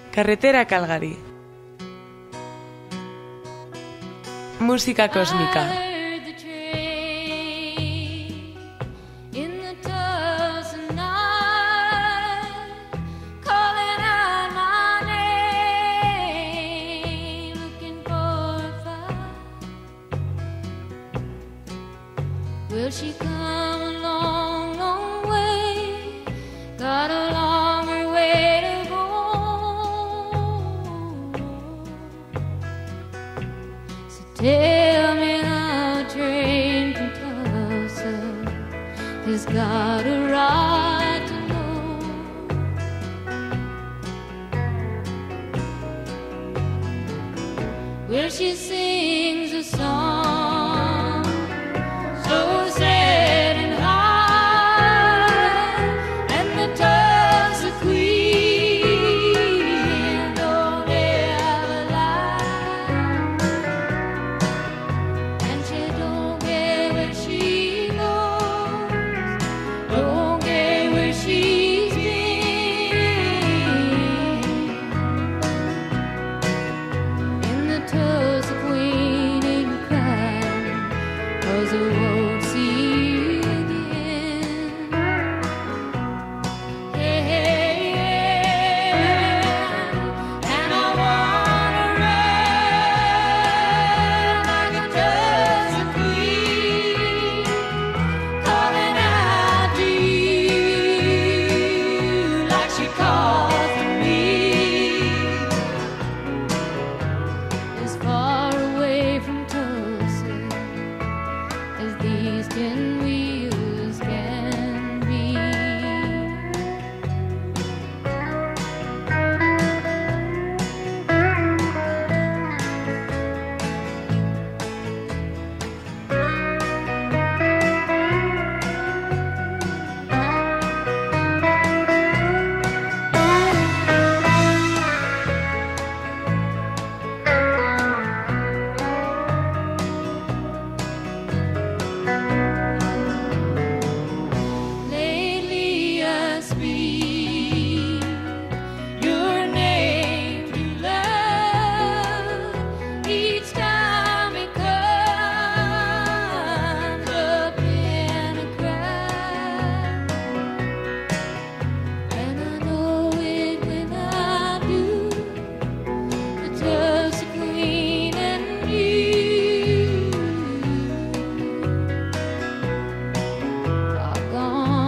Carretera Calgary. Música cósmica. Will she come a long, long way? Got a longer way to go. So tell me how a train from Tulsa has got a right to know. Well, she sings a song so sad and high, and the Tulsa Queen don't ever lie, and she don't care where she goes, don't care where she's been, and the Tulsa Queen ain't crying 'cause the won't see you again. Hey, hey, yeah. And I wanna run like a Tulsa Queen, calling out to you like she calls to me. As far away from Tulsa as these 10 wheels can be. Lately I speak your name to love each time it comes up in a cry, and I know it when I do. The Tulsa Queen and you are gone.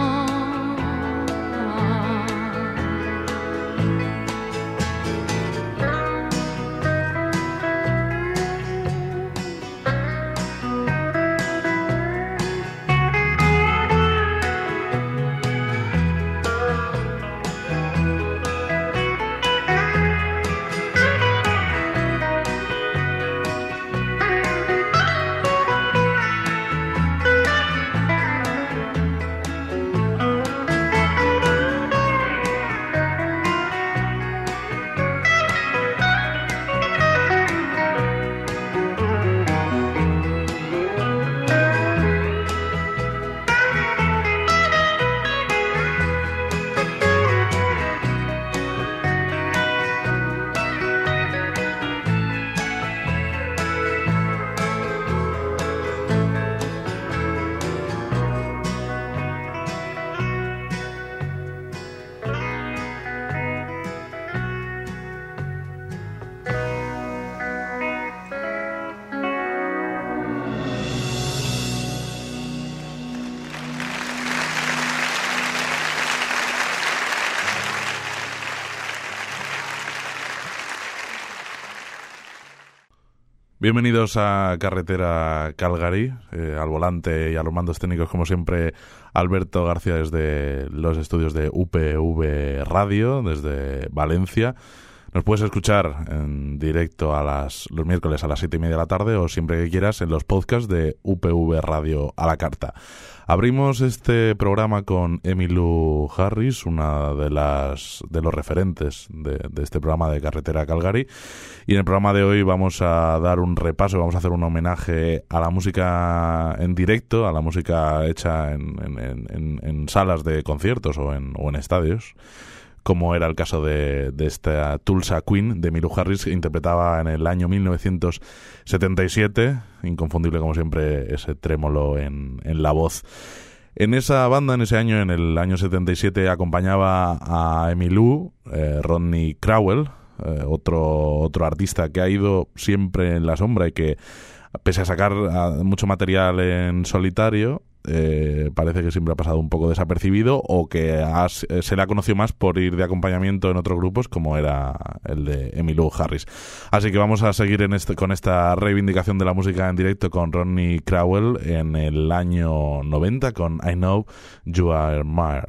Bienvenidos a Carretera Calgary, al volante y a los mandos técnicos, como siempre, Alberto García desde los estudios de UPV Radio, desde Valencia. Nos puedes escuchar en directo los miércoles a las 7:30 de la tarde o siempre que quieras en los podcasts de UPV Radio a la carta. Abrimos este programa con Emmylou Harris, una de los referentes de este programa de Carretera Calgary, y en el programa de hoy vamos a dar un repaso, vamos a hacer un homenaje a la música en directo, a la música hecha en salas de conciertos o en estadios, como era el caso de esta Tulsa Queen de Emmylou Harris, que interpretaba en el año 1977, inconfundible como siempre ese trémolo en la voz. En esa banda, en ese año, en el año 77, acompañaba a Emmylou, Rodney Crowell, otro artista que ha ido siempre en la sombra y que, pese a sacar mucho material en solitario, parece que siempre ha pasado un poco desapercibido, o que se le ha conocido más por ir de acompañamiento en otros grupos, como era el de Emmylou Harris. Así que vamos a seguir con esta reivindicación de la música en directo con Rodney Crowell en el año 90 con I Know You Are Mine.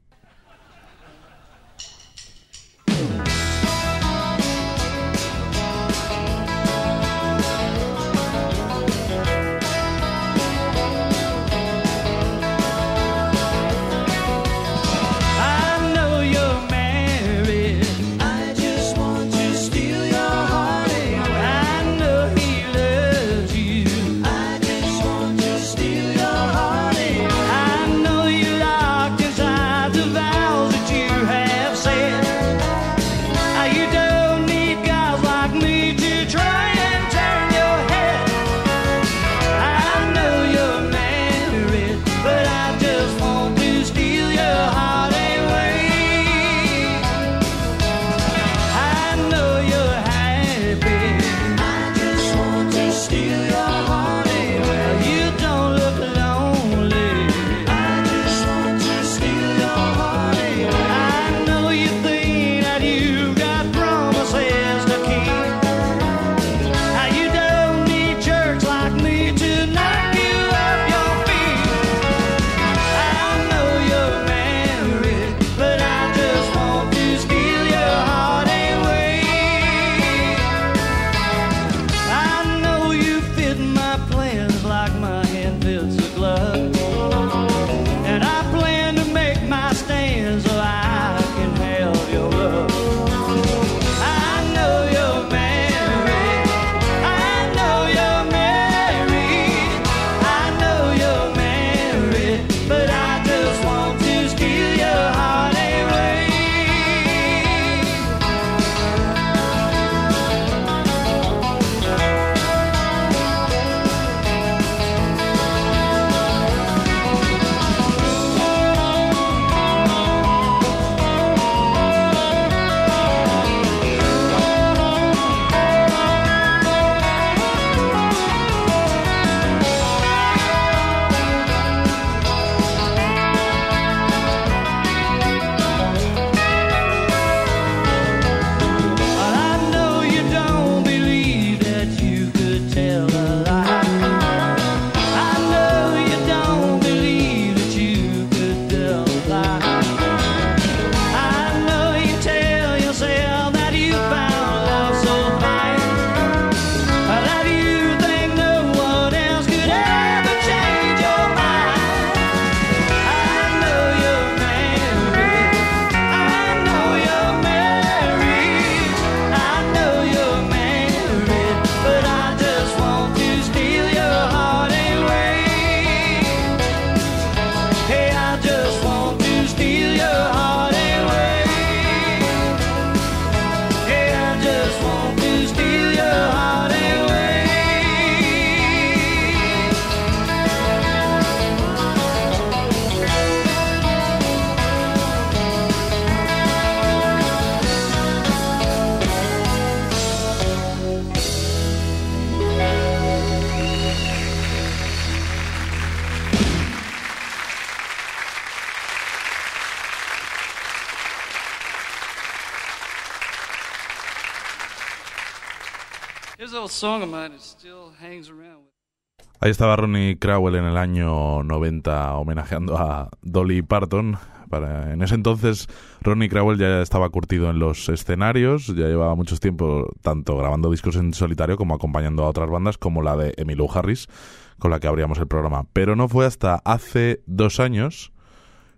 Ahí estaba Rodney Crowell en el año 90 homenajeando a Dolly Parton. En ese entonces Rodney Crowell ya estaba curtido en los escenarios, ya llevaba mucho tiempo tanto grabando discos en solitario como acompañando a otras bandas como la de Emmylou Harris, con la que abríamos el programa. Pero no fue hasta hace 2 años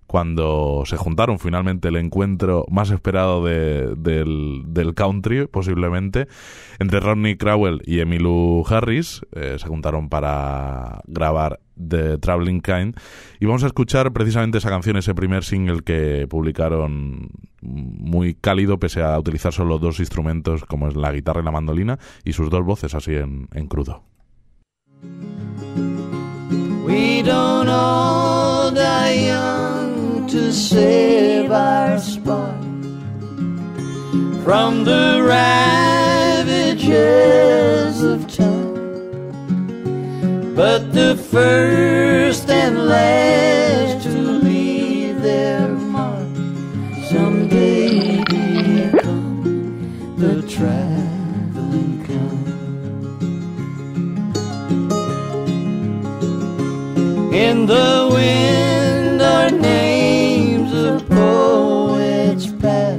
cuando se juntaron finalmente, el encuentro más esperado del country, posiblemente, entre Rodney Crowell y Emmylou Harris. Se juntaron para grabar The Traveling Kind, y vamos a escuchar precisamente esa canción, ese primer single que publicaron, muy cálido pese a utilizar solo dos instrumentos como es la guitarra y la mandolina, y sus dos voces así en crudo. We don't all die young to save our spot from the ravages of time, but the first and last to leave their mark someday become the traveling kind. In the wind are names of poets past.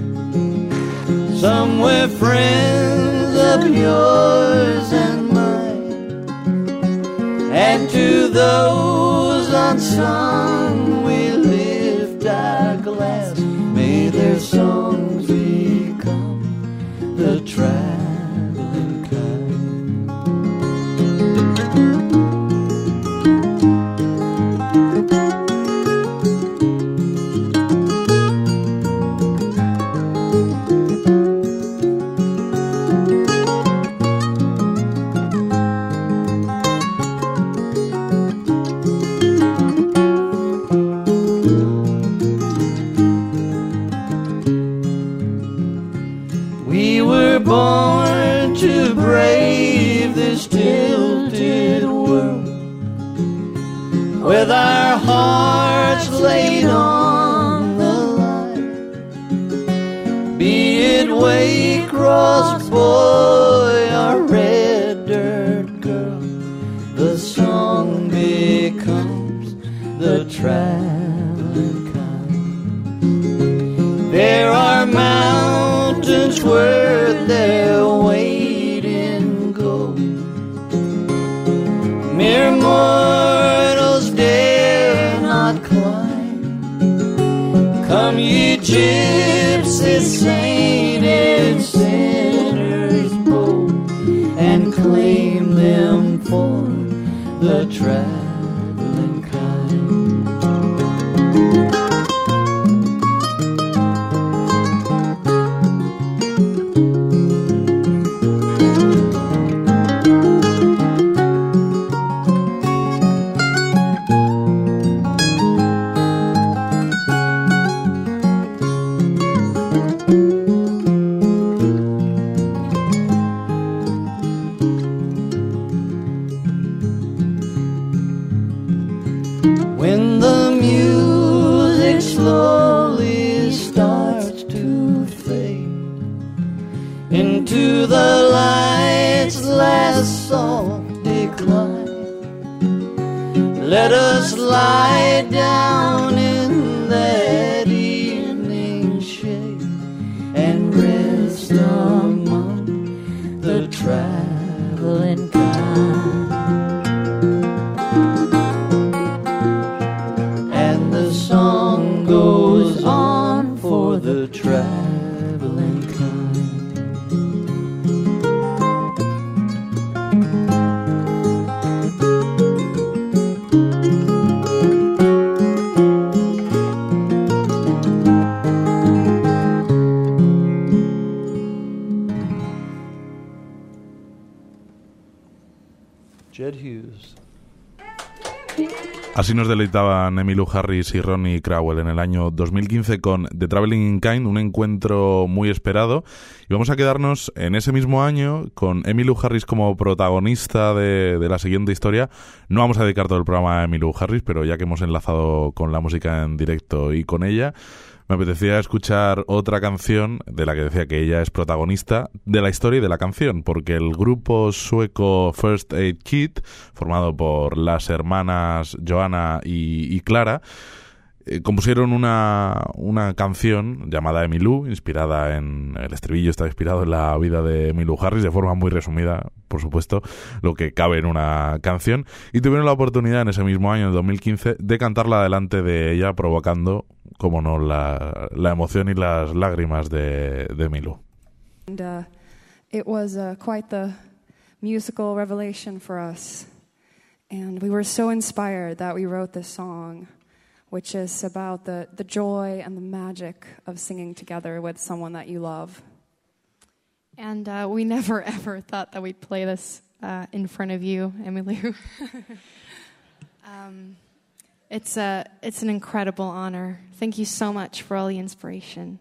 Some were friends of yours and mine, and to those unsung we lift our glass. May their songs become the traveling kind. Born to brave this tilted world, with our hearts laid on the line. Be it Waycross boy or red dirt girl, the song becomes the traveling kind. There are mountains worth their weight in gold, mere mortals dare not climb. Come ye gypsy sainted sinners bold, and claim them for the traveling kind. When the music slowly starts to fade into the light's last soft decline, let us lie down in that evening shade and rest among the traveling kind. Song goes on for the traveling kind. Jed Hughes. Así nos deleitaban Emmylou Harris y Rodney Crowell en el año 2015 con The Traveling Kind, un encuentro muy esperado. Y vamos a quedarnos en ese mismo año con Emmylou Harris como protagonista de la siguiente historia. No vamos a dedicar todo el programa a Emmylou Harris, pero ya que hemos enlazado con la música en directo y con ella, me apetecía escuchar otra canción de la que decía que ella es protagonista de la historia y de la canción, porque el grupo sueco First Aid Kit, formado por las hermanas Johanna y Clara, compusieron una canción llamada Emmylou, inspirada en... El estribillo está inspirado en la vida de Emmylou Harris, de forma muy resumida, por supuesto, lo que cabe en una canción, y tuvieron la oportunidad en ese mismo año, en 2015, de cantarla delante de ella, provocando, como no, la emoción y las lágrimas de Emmylou. And it was quite the musical revelation for us. And we were so inspired that we wrote this song, which is about the joy and the magic of singing together with someone that you love. And we never, ever thought that we'd play this in front of you, Emmylou. It's an incredible honor. Thank you so much for all the inspiration.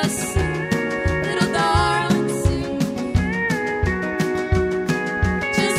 Just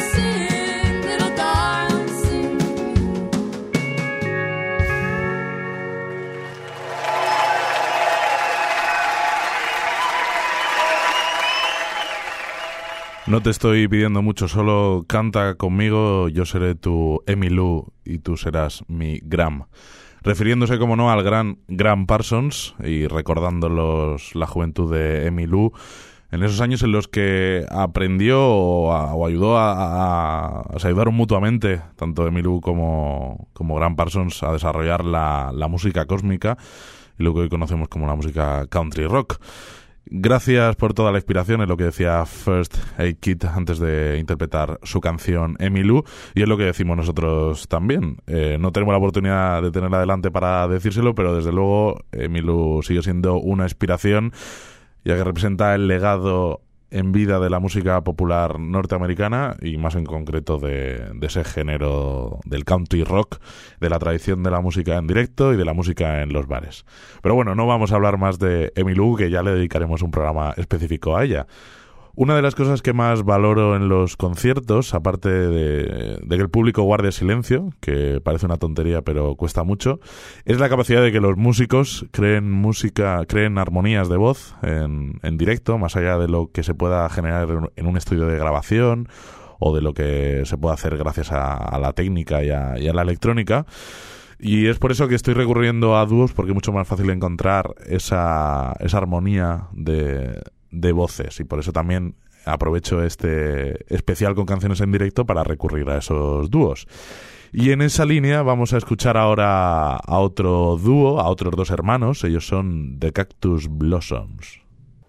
No te estoy pidiendo mucho, solo canta conmigo, yo seré tu Emmylou y tú serás mi Gram. Refiriéndose, como no, al gran Gram Parsons y recordando la juventud de Emmylou en esos años en los que aprendió o ayudó se ayudaron mutuamente, tanto Emmylou como Gram Parsons, a desarrollar la música cósmica y lo que hoy conocemos como la música country rock. Gracias por toda la inspiración, es lo que decía First Aid Kit antes de interpretar su canción Emmylou, y es lo que decimos nosotros también. No tenemos la oportunidad de tenerla delante para decírselo, pero desde luego Emmylou sigue siendo una inspiración, ya que representa el legado en vida de la música popular norteamericana y más en concreto de ese género del country rock, de la tradición de la música en directo y de la música en los bares. Pero bueno, no vamos a hablar más de Emmylou, que ya le dedicaremos un programa específico a ella. Una de las cosas que más valoro en los conciertos, aparte de que el público guarde silencio, que parece una tontería pero cuesta mucho, es la capacidad de que los músicos creen armonías de voz en directo, más allá de lo que se pueda generar en un estudio de grabación o de lo que se puede hacer gracias a la técnica y a la electrónica. Y es por eso que estoy recurriendo a dúos, porque es mucho más fácil encontrar esa armonía de voces, y por eso también aprovecho este especial con canciones en directo para recurrir a esos dúos. Y en esa línea vamos a escuchar ahora a otro dúo, a otros dos hermanos. Ellos son The Cactus Blossoms.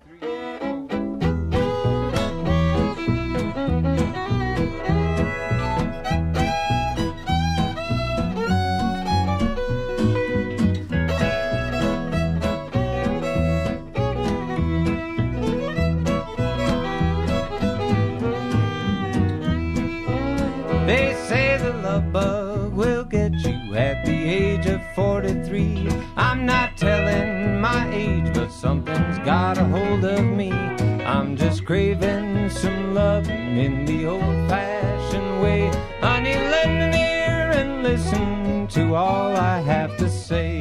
They say the love bug will get you at the age of 43. I'm not telling my age, but something's got a hold of me. I'm just craving some loving in the old-fashioned way. Honey, lend an ear and listen to all I have to say.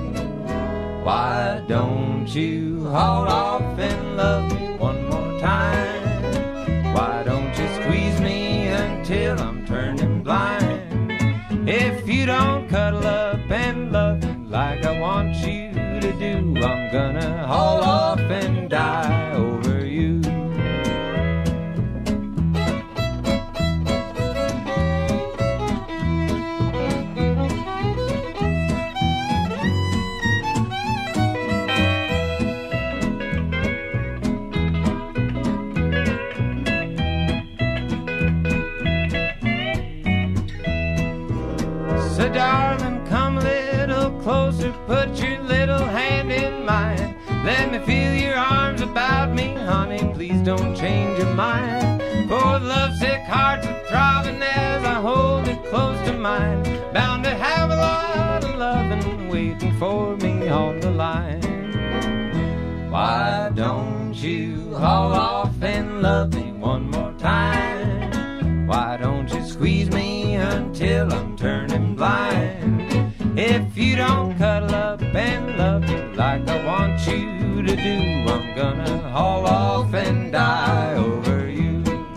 Why don't you haul off and love me one more time? Why don't you squeeze me until I'm turning blind? If you don't cuddle up and love me like I want you to do, I'm gonna haul off and die over you. So darling, come a little closer, put your little hand in mine. Let me feel your arms about me, honey, please don't change your mind. For lovesick hearts are throbbing as I hold it close to mine. Bound to have a lot of loving waiting for me on the line. Why don't you haul off and love me one more time? Why don't you squeeze me until I'm turning blind? If you don't cuddle up and love me like I want you to do, I'm gonna haul off and die over you.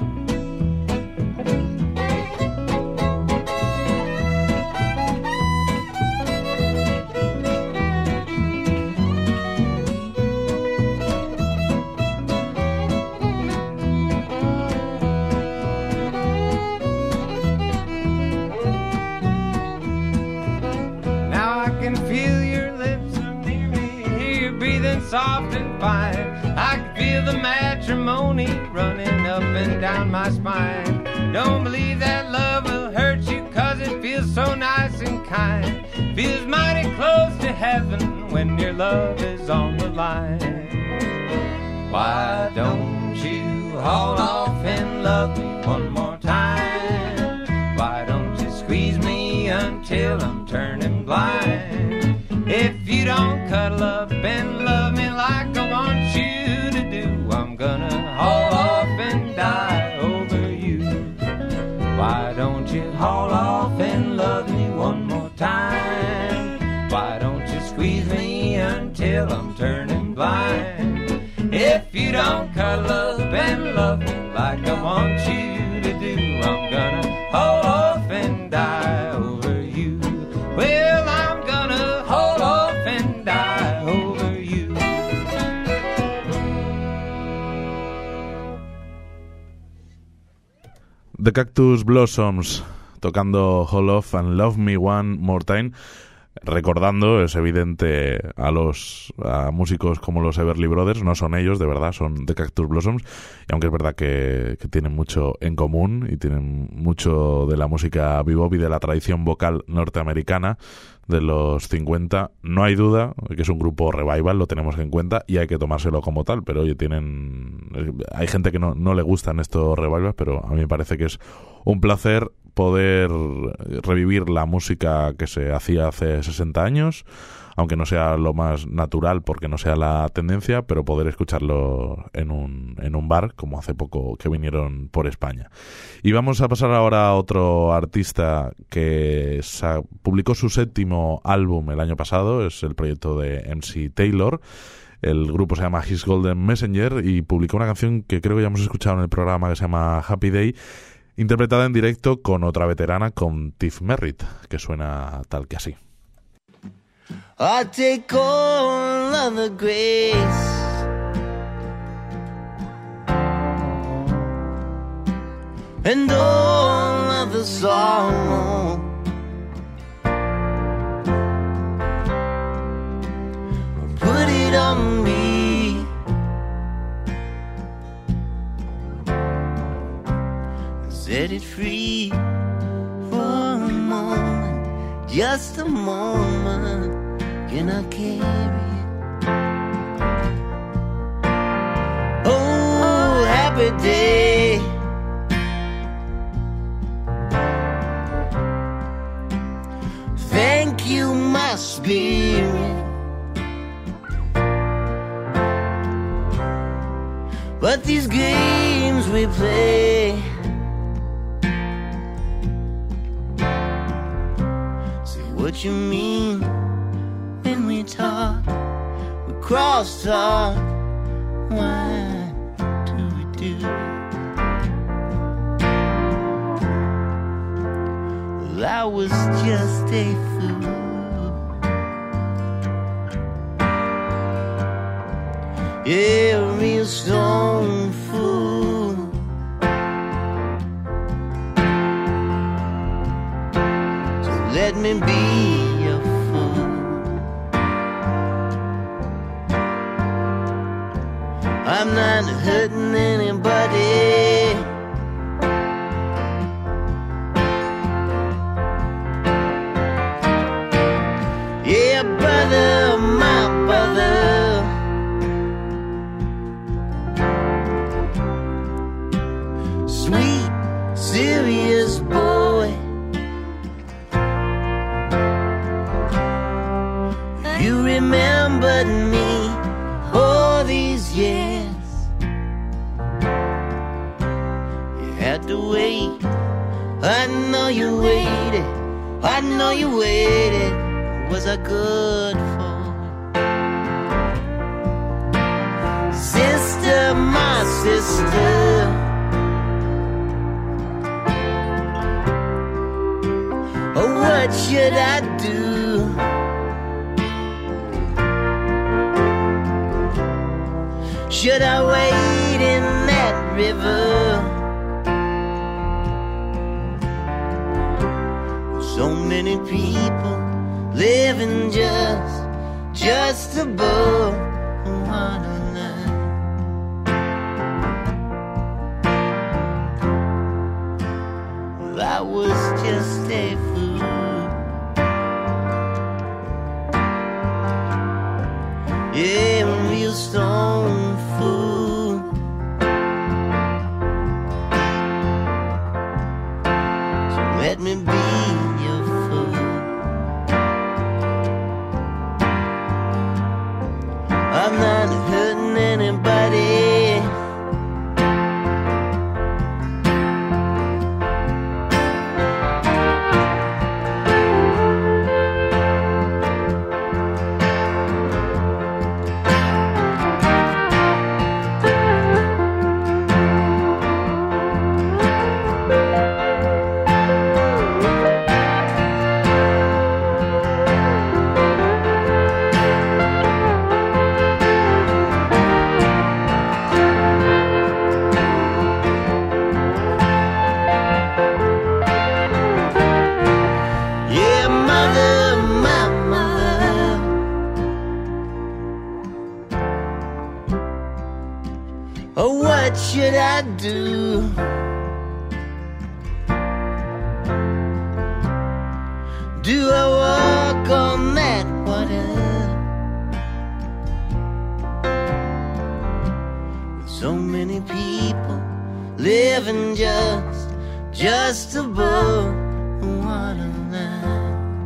Soft and fine, I can feel the matrimony running up and down my spine. Don't believe that love will hurt you, cause it feels so nice and kind. Feels mighty close to heaven when your love is on the line. Why don't you haul off and love me one more time? Why don't you squeeze me until I'm turning blind? If you don't cuddle up and love me like I want you to do, I'm gonna haul off and die over you. Why don't you haul off and love me one more time? Why don't you squeeze me until I'm turning blind? If you don't cuddle up and love me like like I want you to do. I'm gonna hold off and die over you. Well, I'm gonna hold off and die over you. The Cactus Blossoms tocando Hold Off and Love Me One More Time, recordando, es evidente, a músicos como los Everly Brothers. No son ellos, de verdad, son The Cactus Blossoms, y aunque es verdad que tienen mucho en común y tienen mucho de la música bebop y de la tradición vocal norteamericana de los 50, no hay duda que es un grupo revival, lo tenemos en cuenta y hay que tomárselo como tal. Pero oye, hay gente que no le gustan estos revivals, pero a mí me parece que es un placer poder revivir la música que se hacía hace 60 años, aunque no sea lo más natural porque no sea la tendencia, pero poder escucharlo en un bar, como hace poco que vinieron por España. Y vamos a pasar ahora a otro artista que publicó su 7º álbum el año pasado, es el proyecto de MC Taylor. El grupo se llama His Golden Messenger y publicó una canción que creo que ya hemos escuchado en el programa, que se llama Happy Day, interpretada en directo con otra veterana, con Tiff Merritt, que suena tal que así. I take all of the grace and all of the sorrow, put it on me, set it free for a moment, just a moment. Can I carry it? Oh, happy day. Thank you, my spirit. But these games we play, say what you mean when we talk, we cross talk. Why do we do it? Well, I was just a fool, yeah, a real stone fool. So let me be a fool. I'm not hurting anybody. Yeah, brother, my brother. Sweet, serious boy. You remembered me all these years. Had to wait. I know you waited. I know you waited. Was I good for? Sister, my sister. Oh, what should I do? Should I wade in that river? So many people living just above one another. Well, I was just a fool. Yeah, a real stone fool. So let me be. I'm not hurting anybody. should I do? Do I walk on that water? With so many people living just above the waterline.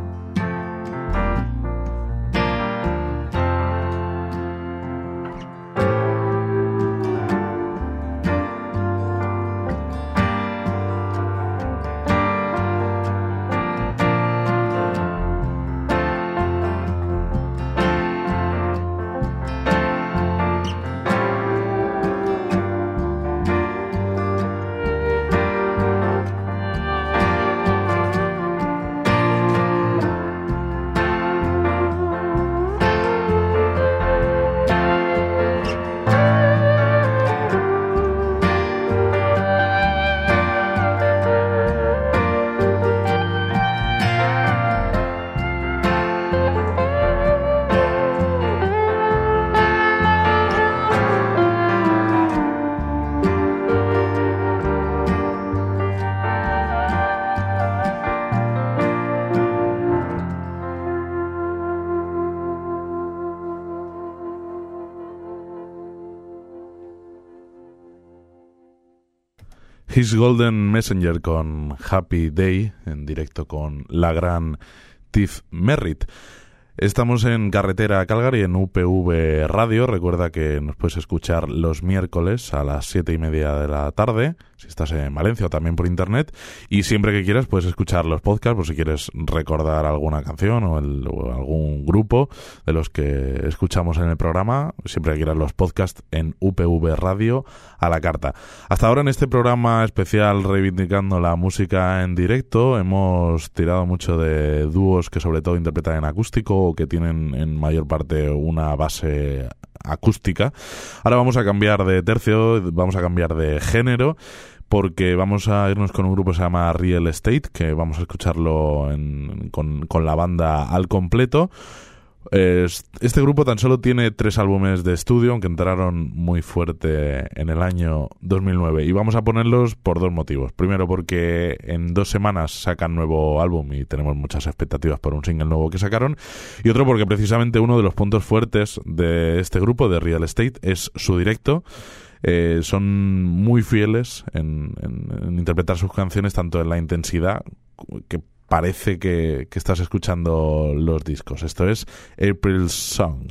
His Golden Messenger con Happy Day, en directo con la gran Tiff Merritt. Estamos en Carretera a Calgary, en UPV Radio. Recuerda que nos puedes escuchar los miércoles a las 7:30 de la tarde, si estás en Valencia, o también por internet. Y siempre que quieras puedes escuchar los podcasts, por si quieres recordar alguna canción o algún grupo de los que escuchamos en el programa. Siempre que quieras los podcasts en UPV Radio a la carta. Hasta ahora, en este programa especial reivindicando la música en directo, hemos tirado mucho de dúos que sobre todo interpretan en acústico o que tienen en mayor parte una base acústica. Ahora vamos a cambiar de tercio, vamos a cambiar de género, porque vamos a irnos con un grupo que se llama Real Estate, que vamos a escucharlo con la banda al completo. Este grupo tan solo tiene 3 álbumes de estudio, aunque entraron muy fuerte en el año 2009, y vamos a ponerlos por 2 motivos. Primero, porque en 2 semanas sacan nuevo álbum y tenemos muchas expectativas por un single nuevo que sacaron, y otro porque precisamente uno de los puntos fuertes de este grupo, de Real Estate, es su directo. Son muy fieles en interpretar sus canciones, tanto en la intensidad que parece que estás escuchando los discos. Esto es April's Song.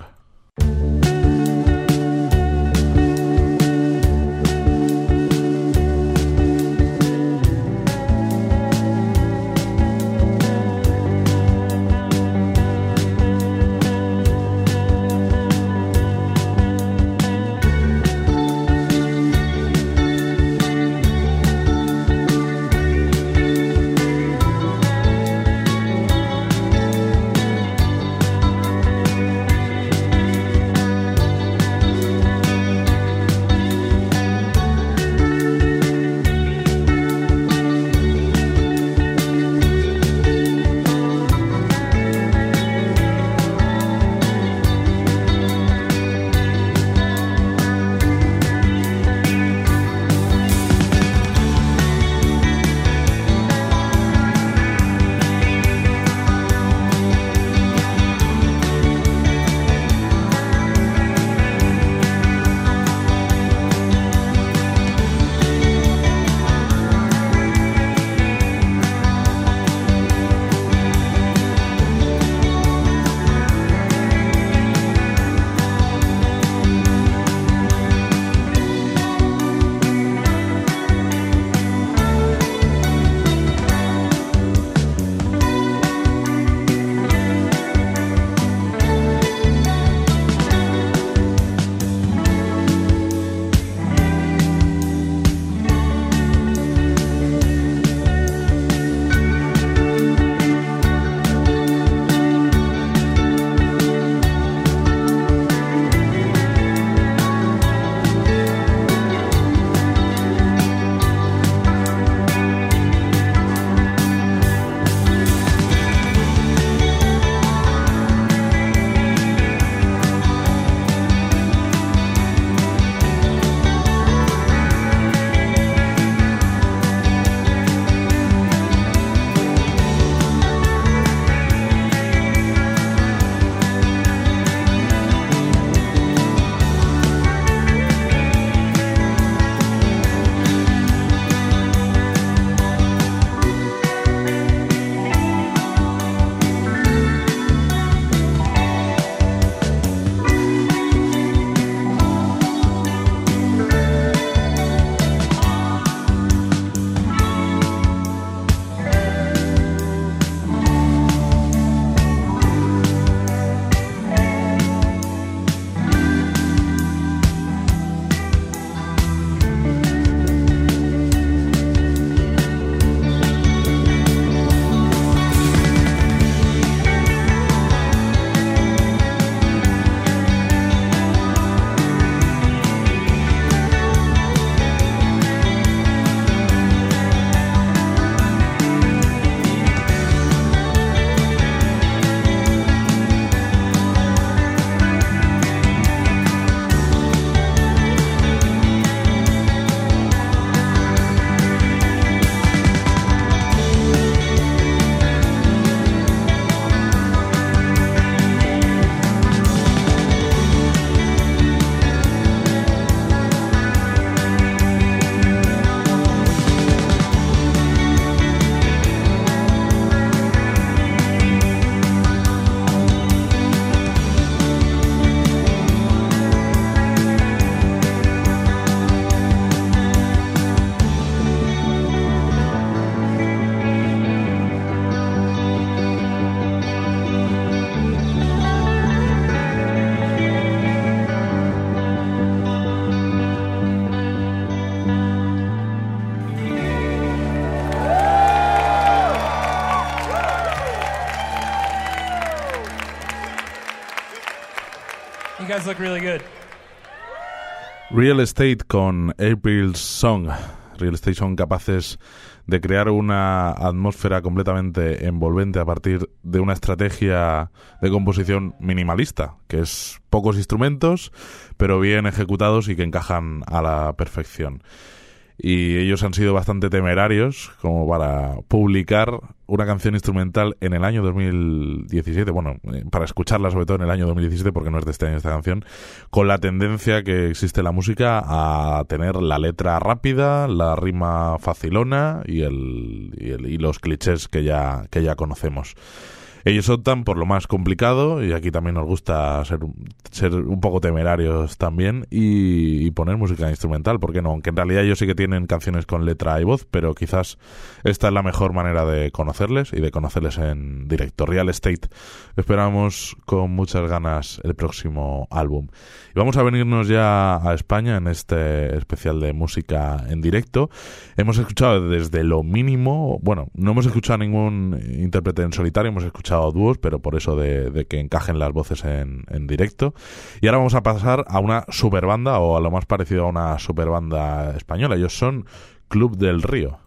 You guys look really good. Real Estate con April's Song. Real Estate son capaces de crear una atmósfera completamente envolvente a partir de una estrategia de composición minimalista, que es pocos instrumentos, pero bien ejecutados y que encajan a la perfección. Y ellos han sido bastante temerarios como para publicar una canción instrumental en el año 2017, bueno, para escucharla sobre todo en el año 2017, porque no es de este año esta canción, con la tendencia que existe en la música a tener la letra rápida, la rima facilona y los clichés que ya conocemos. Ellos optan por lo más complicado, y aquí también nos gusta ser un poco temerarios también y poner música instrumental, ¿por qué no? Aunque en realidad ellos sí que tienen canciones con letra y voz, pero quizás esta es la mejor manera de conocerles y de conocerles en directo. Real Estate, esperamos con muchas ganas el próximo álbum. Y vamos a venirnos ya a España en este especial de música en directo. Hemos escuchado desde lo mínimo, bueno, no hemos escuchado a ningún intérprete en solitario, hemos escuchado dúos, pero por eso de que encajen las voces en directo. Y ahora vamos a pasar a una superbanda, o a lo más parecido a una superbanda española. Ellos son Club del Río.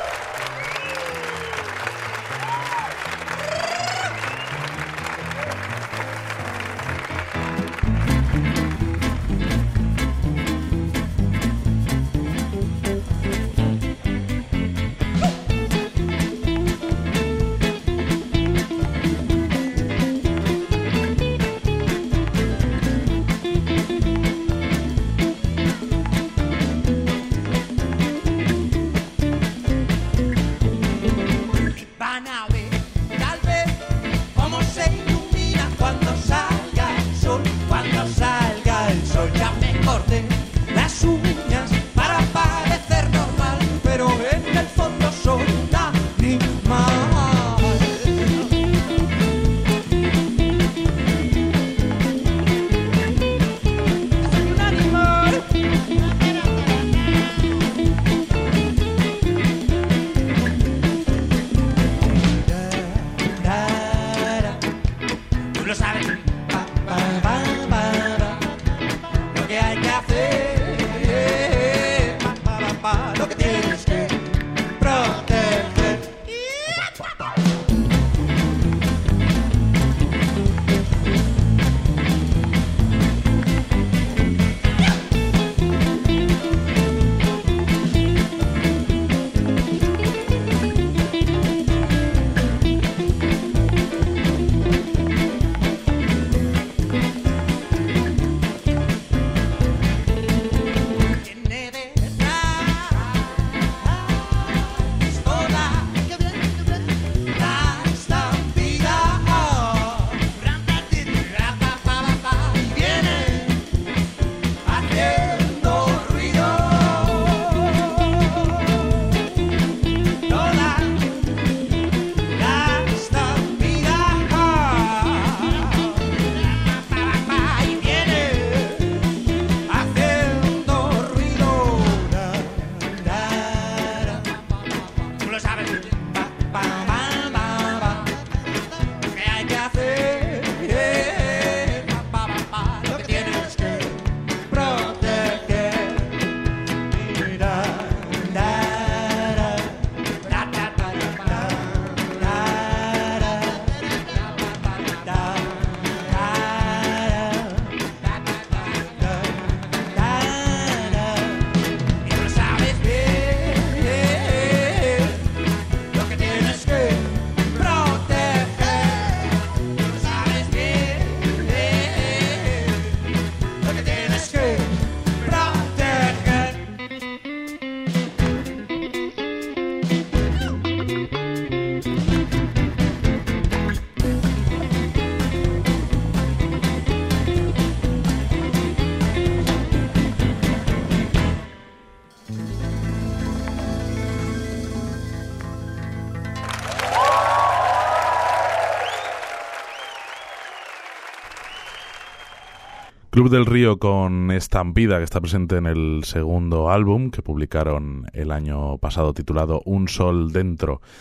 Club del Río con Estampida, que está presente en el segundo álbum que publicaron el año pasado, titulado Un Sol Dentro.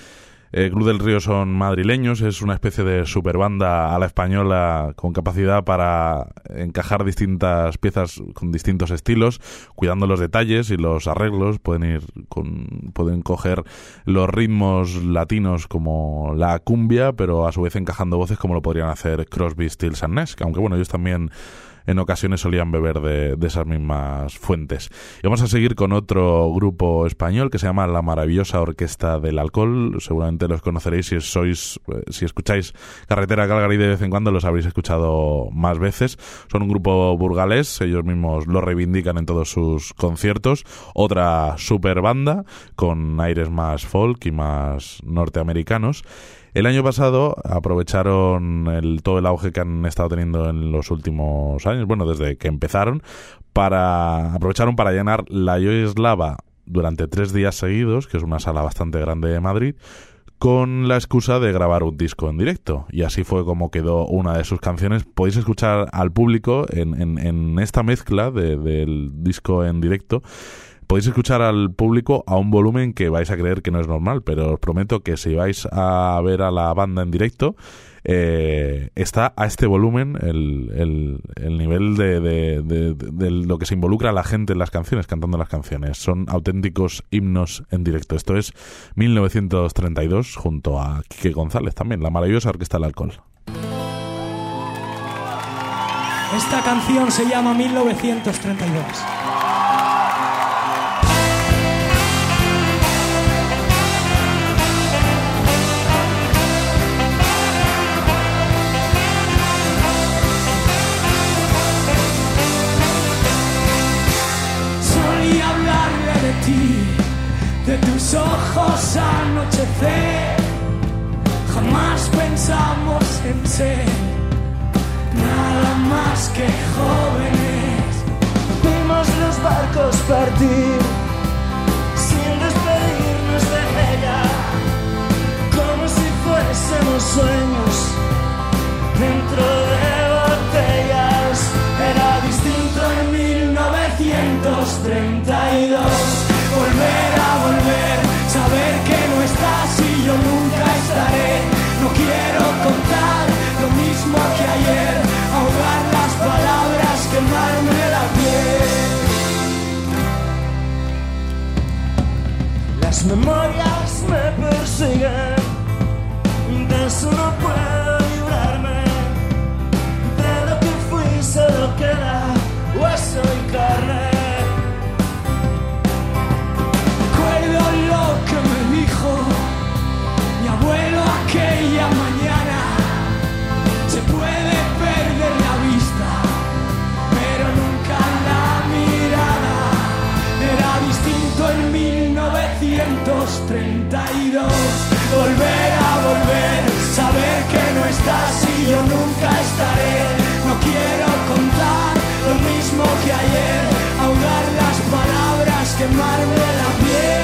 Cruz del Río son madrileños, es una especie de superbanda a la española con capacidad para encajar distintas piezas con distintos estilos, cuidando los detalles y los arreglos. Pueden coger los ritmos latinos como la cumbia, pero a su vez encajando voces como lo podrían hacer Crosby, Stills and Nash, aunque bueno, ellos también en ocasiones solían beber de esas mismas fuentes. Y vamos a seguir con otro grupo español que se llama La Maravillosa Orquesta del Alcohol. Seguramente los conoceréis si escucháis Carretera Calgary de vez en cuando, los habréis escuchado más veces. Son un grupo burgalés, ellos mismos lo reivindican en todos sus conciertos. Otra super banda con aires más folk y más norteamericanos. El año pasado aprovecharon todo el auge que han estado teniendo en los últimos años, bueno, desde que empezaron, aprovecharon para llenar la Yoyeslava durante 3 días seguidos, que es una sala bastante grande de Madrid, con la excusa de grabar un disco en directo. Y así fue como quedó una de sus canciones. Podéis escuchar al público en esta mezcla del disco en directo. Podéis escuchar al público a un volumen que vais a creer que no es normal, pero os prometo que si vais a ver a la banda en directo, está a este volumen el nivel de lo que se involucra a la gente en las canciones, cantando las canciones. Son auténticos himnos en directo. Esto es 1932 junto a Quique González también, La Maravillosa Orquesta del Alcohol. Esta canción se llama 1932. De tus ojos anochecer, jamás pensamos en ser nada más que jóvenes. Vimos los barcos partir sin despedirnos de ella, como si fuésemos sueños dentro de botellas. Era distinto en 1932. Volver, saber que no estás y yo nunca estaré. No quiero contar lo mismo que ayer, ahogar las palabras, quemarme la piel. Las memorias me persiguen, de eso no puedo librarme. De lo que fui solo queda hueso y carne. Lo que me dijo mi abuelo aquella mañana: se puede perder la vista, pero nunca la mirada. Era distinto en 1932. Volver, saber que no estás y yo nunca estaré. No quiero contar lo mismo que ayer, ahogar las palabras, quemarme la piel.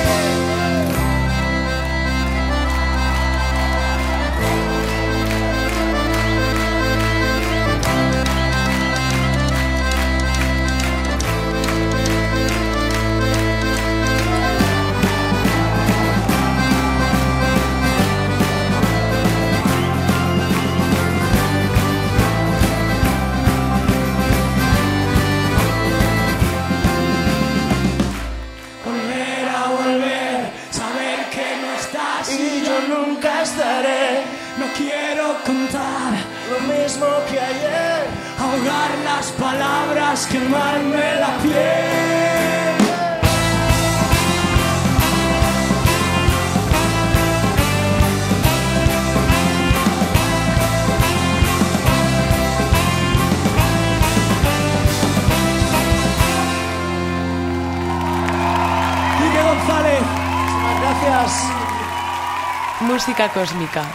No quiero contar lo mismo que ayer, ahogar las palabras, quemarme la piel. Quique González, gracias. Música cósmica.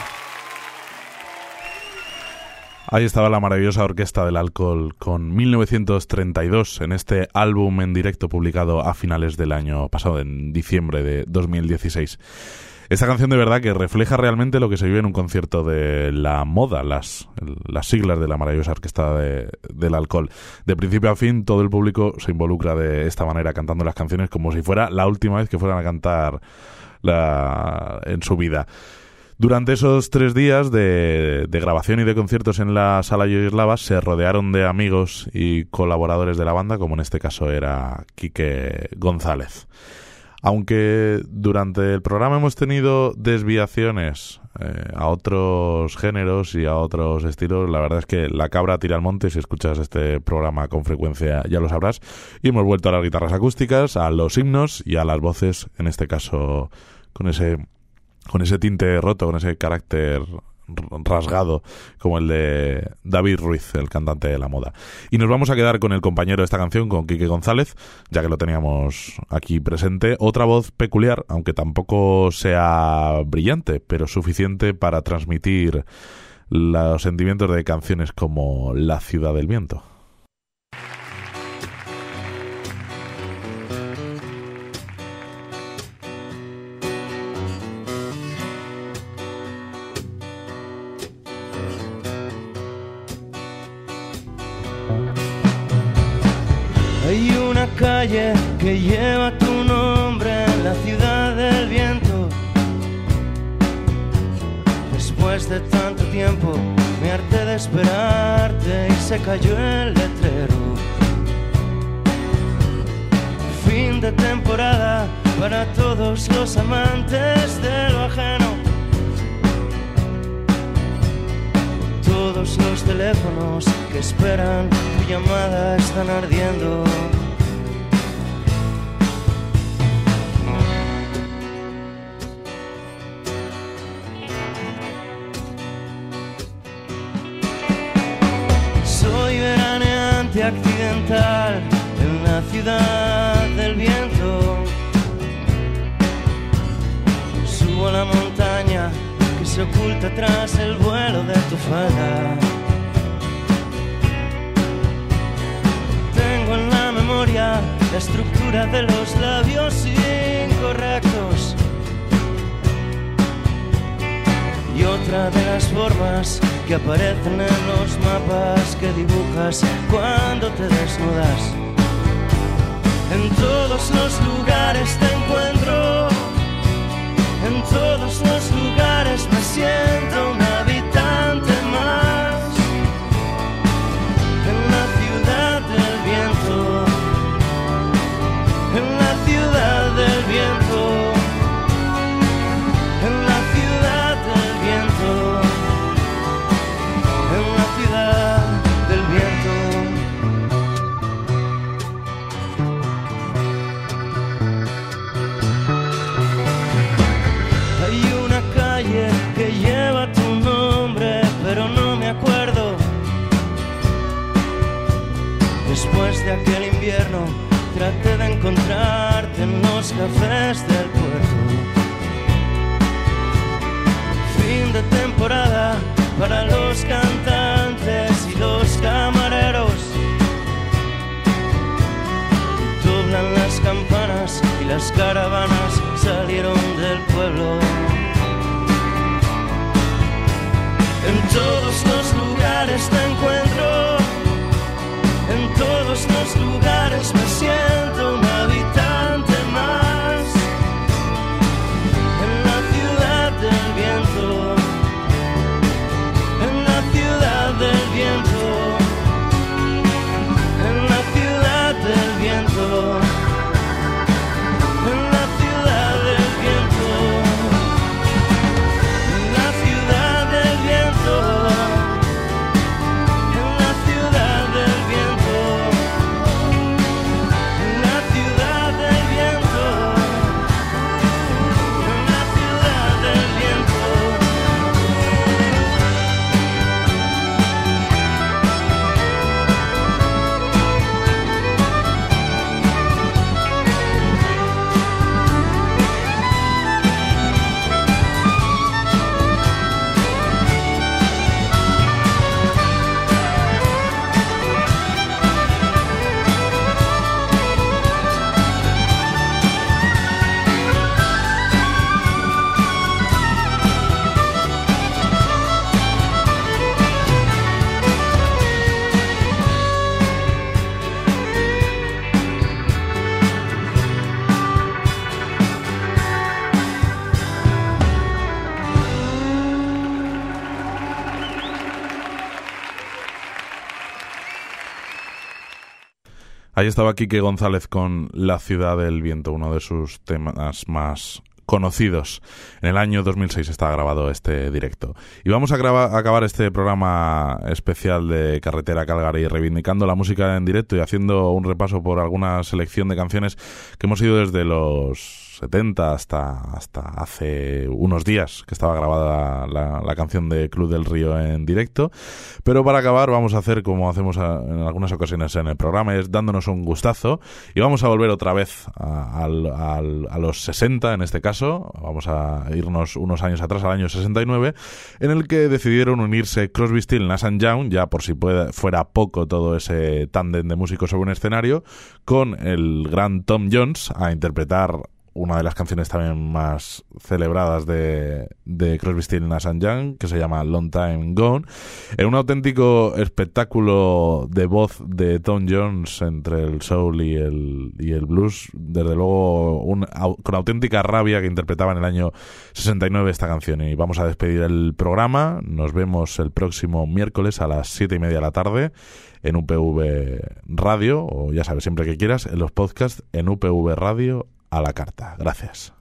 Ahí estaba La Maravillosa Orquesta del Alcohol con 1932 en este álbum en directo publicado a finales del año pasado, en diciembre de 2016. Esta canción de verdad que refleja realmente lo que se vive en un concierto de la moda, las siglas de la maravillosa orquesta del alcohol. De principio a fin, todo el público se involucra de esta manera, cantando las canciones como si fuera la última vez que fueran a cantar en su vida. Durante esos 3 días de grabación y de conciertos en la Sala Yugoslava se rodearon de amigos y colaboradores de la banda, como en este caso era Quique González. Aunque durante el programa hemos tenido desviaciones a otros géneros y a otros estilos, la verdad es que la cabra tira al monte. Si escuchas este programa con frecuencia ya lo sabrás. Y hemos vuelto a las guitarras acústicas, a los himnos y a las voces, en este caso con ese tinte roto, con ese carácter rasgado como el de David Ruiz, el cantante de la moda. Y nos vamos a quedar con el compañero de esta canción, con Quique González, ya que lo teníamos aquí presente. Otra voz peculiar, aunque tampoco sea brillante, pero suficiente para transmitir los sentimientos de canciones como La ciudad del viento. Hay una calle que lleva tu nombre en la ciudad del viento. Después de tanto tiempo me harté de esperarte y se cayó el letrero. Fin de temporada para todos los amantes de lo ajeno. Todos los teléfonos que esperan tu llamada están ardiendo. Soy veraneante accidental en la ciudad del viento. Subo a la montaña que se oculta tras el vuelo de tu falda. Tengo en la memoria la estructura de los labios incorrectos y otra de las formas que aparecen en los mapas que dibujas cuando te desnudas. En todos los lugares te encuentro. En todos los lugares me siento un habitante más. En la ciudad del viento. En la ciudad del viento. En la ciudad del viento. En la ciudad del viento. Que lleva tu nombre, pero no me acuerdo. Después de aquel invierno traté de encontrarte en los cafés del puerto. Fin de temporada para los cantantes y los camareros. Doblan las campanas y las caravanas salieron del pueblo. En todos los lugares te encuentro. En todos los lugares me siento un habitante más. En la ciudad del viento. En la ciudad del viento. En la ciudad del viento. En la ciudad del viento. En la ciudad del viento. En la ciudad del viento. Ahí estaba Quique González con La ciudad del viento, uno de sus temas más conocidos. En el año 2006 está grabado este directo. Y vamos a acabar este programa especial de Carretera Calgary reivindicando la música en directo y haciendo un repaso por alguna selección de canciones que hemos ido desde los 70 hasta hace unos días que estaba grabada la canción de Club del Río en directo. Pero para acabar vamos a hacer como hacemos en algunas ocasiones en el programa, es dándonos un gustazo, y vamos a volver otra vez a los 60 en este caso. Vamos a irnos unos años atrás, al año 69, en el que decidieron unirse Crosby, Stills, Nash & Young, ya por si fuera poco todo ese tándem de músicos sobre un escenario, con el gran Tom Jones a interpretar una de las canciones también más celebradas de Crosby, Stills, Nash & Young, que se llama Long Time Gone, en un auténtico espectáculo de voz de Tom Jones entre el soul y el blues, desde luego con auténtica rabia, que interpretaba en el año 69 esta canción. Y vamos a despedir el programa. Nos vemos el próximo miércoles a las 7:30 de la tarde en UPV Radio, o ya sabes, siempre que quieras, en los podcasts en UPV Radio a la carta. Gracias.